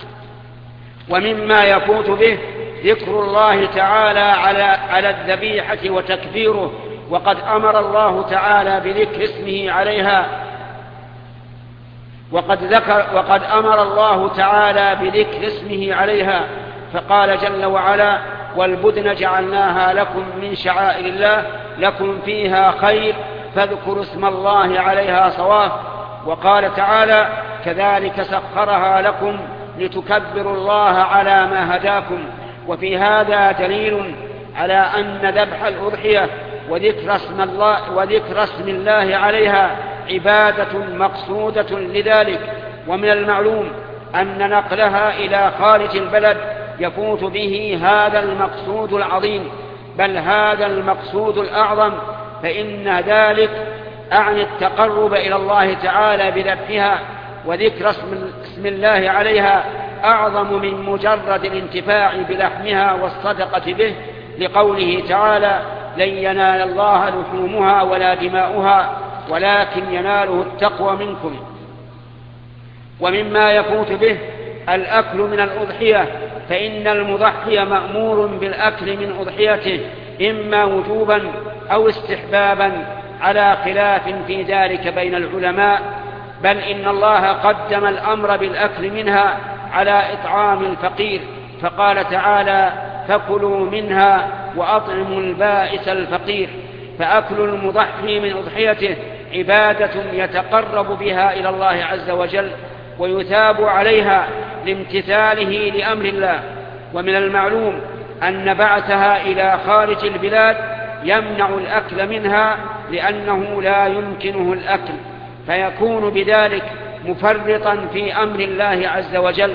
ومما يفوت به ذكر الله تعالى على على الذبيحة وتكبيره، وقد أمر الله تعالى بذكر اسمه عليها وقد ذكر وقد أمر الله تعالى بذكر اسمه عليها، فقال جل وعلا: والبدن جعلناها لكم من شعائر الله لكم فيها خير فاذكروا اسم الله عليها صواف. وقال تعالى: كذلك سخرها لكم لتكبروا الله على ما هداكم. وفي هذا دليل على أن ذبح الأضحية وذكر اسم الله, وذكر اسم الله عليها عبادة مقصودة لذلك. ومن المعلوم أن نقلها إلى خارج البلد يفوت به هذا المقصود العظيم، بل هذا المقصود الأعظم، فإن ذلك أعني التقرب إلى الله تعالى بذبحها، وذكر اسم الله عليها أعظم من مجرد الانتفاع بلحمها والصدقة به، لقوله تعالى: لن ينال الله لحومها ولا دماؤها ولكن يناله التقوى منكم. ومما يفوت به الأكل من الأضحية، فإن المضحي مأمور بالأكل من أضحيته إما وجوبا أو استحبابا، على خلاف في ذلك بين العلماء، بل إن الله قدم الأمر بالأكل منها على إطعام الفقير، فقال تعالى: فكلوا منها وأطعموا البائس الفقير. فأكل المضحي من أضحيته عبادة يتقرب بها إلى الله عز وجل ويثاب عليها لامتثاله لأمر الله. ومن المعلوم أن بعثها إلى خارج البلاد يمنع الأكل منها، لأنه لا يمكنه الأكل، فيكون بذلك مفرطا في أمر الله عز وجل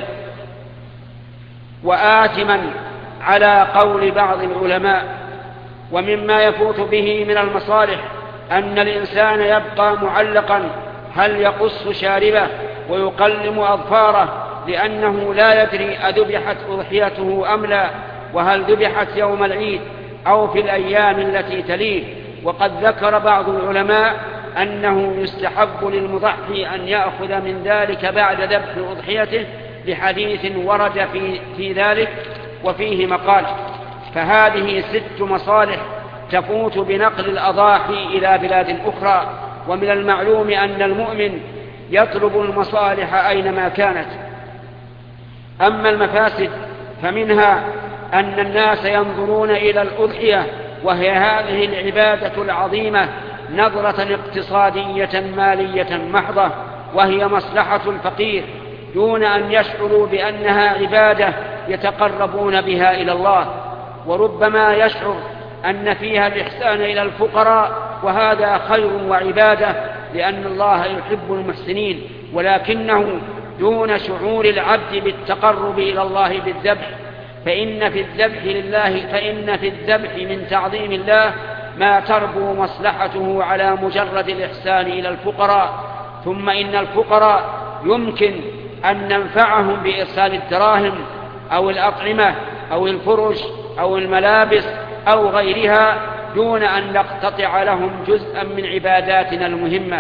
وآثما على قول بعض العلماء. ومما يفوت به من المصالح أن الإنسان يبقى معلقا هل يقص شاربه ويقلم أظفاره، لأنه لا يدري أذبحت أضحيته أم لا، وهل ذبحت يوم العيد أو في الأيام التي تليه. وقد ذكر بعض العلماء أنه يستحب للمضحي أن يأخذ من ذلك بعد ذبح أضحيته، لحديث ورد في, في ذلك وفيه مقال. فهذه ست مصالح تفوت بنقل الأضاحي إلى بلاد أخرى. ومن المعلوم أن المؤمن يطلب المصالح أينما كانت. أما المفاسد فمنها أن الناس ينظرون إلى الأضحية وهي هذه العبادة العظيمة نظرة اقتصادية مالية محضة، وهي مصلحة الفقير، دون أن يشعروا بأنها عبادة يتقربون بها إلى الله، وربما يشعر أن فيها الإحسان إلى الفقراء، وهذا خير وعبادة لأن الله يحب المحسنين، ولكنه دون شعور العبد بالتقرب إلى الله بالذبح، فإن في الذبح لله فإن في الذبح من تعظيم الله ما تربو مصلحته على مجرد الإحسان إلى الفقراء. ثم إن الفقراء يمكن أن ننفعهم بإرسال الدراهم أو الأطعمة أو الفرش أو الملابس أو غيرها دون أن نقتطع لهم جزءا من عباداتنا المهمة.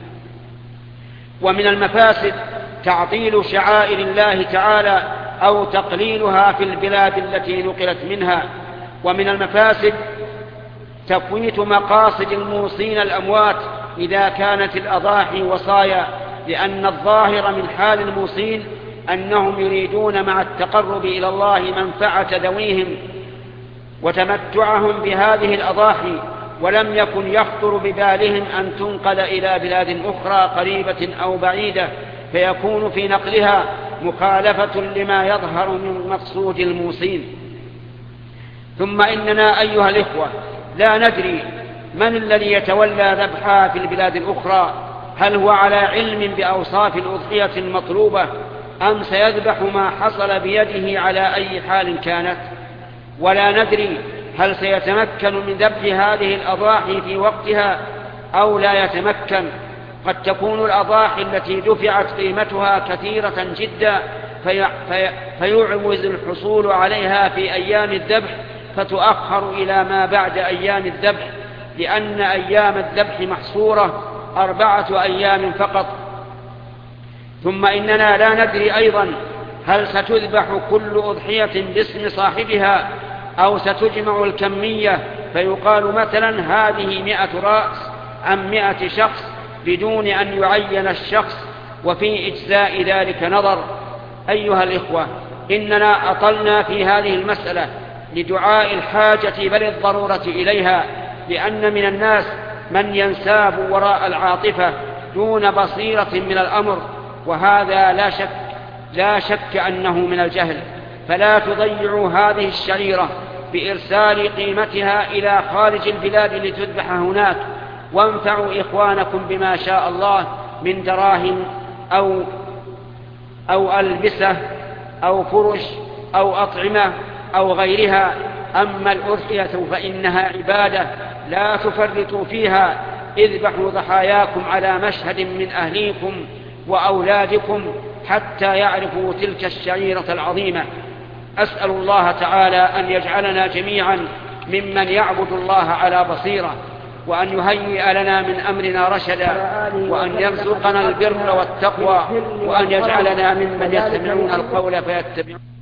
ومن المفاسد تعطيل شعائر الله تعالى أو تقليلها في البلاد التي نقلت منها. ومن المفاسد تفويت مقاصد الموصين الأموات إذا كانت الأضاحي وصايا، لأن الظاهر من حال الموصين أنهم يريدون مع التقرب إلى الله منفعة ذويهم وتمتعهم بهذه الأضاحي، ولم يكن يخطر ببالهم أن تنقل إلى بلاد أخرى قريبة أو بعيدة، فيكون في نقلها مخالفة لما يظهر من مقصود الموصين. ثم إننا أيها الإخوة لا ندري من الذي يتولى ذبحها في البلاد الأخرى، هل هو على علم بأوصاف الأضحية المطلوبة أم سيذبح ما حصل بيده على أي حال كانت؟ ولا ندري هل سيتمكن من ذبح هذه الأضاحي في وقتها أو لا يتمكن. قد تكون الأضاحي التي دفعت قيمتها كثيرة جدا في في فيعوز الحصول عليها في أيام الذبح، فتؤخر إلى ما بعد أيام الذبح، لأن أيام الذبح محصورة أربعة أيام فقط. ثم إننا لا ندري أيضا هل ستذبح كل أضحية باسم صاحبها أو ستجمع الكمية فيقال مثلا هذه مئة رأس عن مئة شخص بدون أن يعين الشخص، وفي إجزاء ذلك نظر. أيها الإخوة إننا أطلنا في هذه المسألة لدعاء الحاجة بل الضرورة إليها، لأن من الناس من ينساب وراء العاطفة دون بصيرة من الأمر، وهذا لا شك لا شك أنه من الجهل. فلا تضيعوا هذه الشعيرة بإرسال قيمتها إلى خارج البلاد لتذبح هناك، وانفعوا إخوانكم بما شاء الله من دراهم أو, أو ألبسة أو فرش أو أطعمة أو غيرها. أما الأضحية فإنها عبادة لا تفرطوا فيها، اذبحوا ضحاياكم على مشهد من أهليكم وأولادكم حتى يعرفوا تلك الشعيرة العظيمة. أسأل الله تعالى أن يجعلنا جميعا ممن يعبد الله على بصيرة، وأن يهيئ لنا من أمرنا رشدا، وأن يرزقنا البر والتقوى، وأن يجعلنا ممن يستمعون القول فيتبعون